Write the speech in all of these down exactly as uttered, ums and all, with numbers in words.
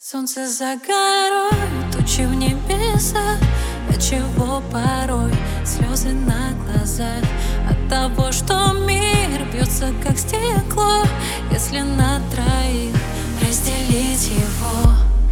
Солнце за горой, тучи в небесах. Отчего порой слезы на глазах? От того, что мир бьется как стекло. Если на троих разделить его,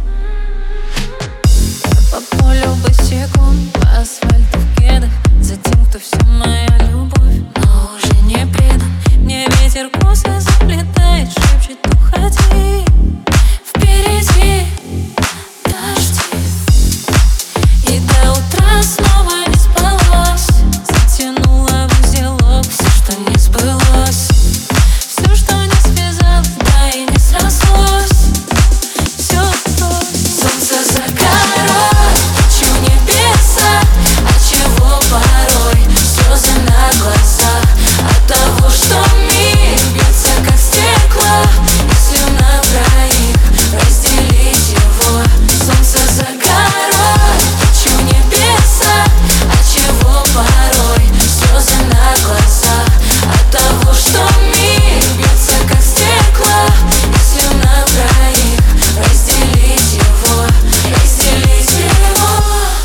по полю босиком, по асфальту в кедах, за тем, кто вся моя любовь, но уже не предан. Мне ветер косы заплетает, шепчет: уходи. Впереди дожди, и до утра снова не спалось. Затянула в узелок все, что не сбылось, все, что не связалось, да и не срослось. Все сбылось. Солнце за горой, тучи в небесах. Отчего порой слезы на глазах? От того, что мир бьется как стекло. Если на троих разделить его. Солнце за горой, тучи в небесах. Отчего порой слезы на глазах? От того, что мир бьется как стекло. Если на троих разделить его, разделить его.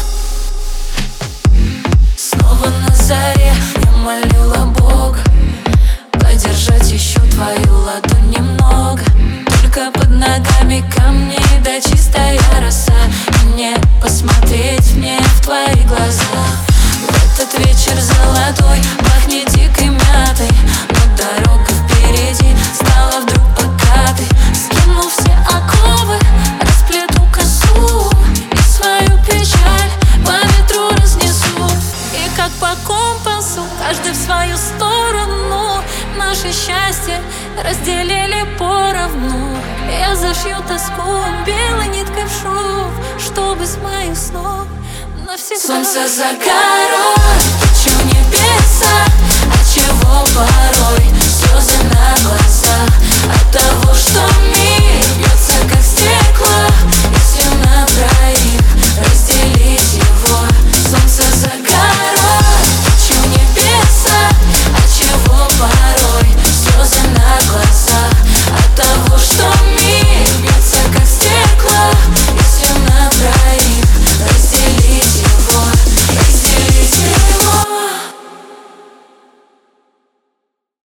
Снова на заре я молила Бога подержать еще твою ладонь немного. Только под ногами камни, да чистая роса. Мне посмотреть мне в твои глаза. В этот вечер золотой пахнет дикой мятой, но дорога впереди стала вдруг покатой. Скину все оковы, расплету косу и свою печаль по ветру разнесу. И как по компасу, каждый в свою сторону, наше счастье разделили поровну. Я зашью тоску белой ниткой в шов, чтобы с моих снов навсегда. Солнце за горой, тучи в небесах. Отчего порой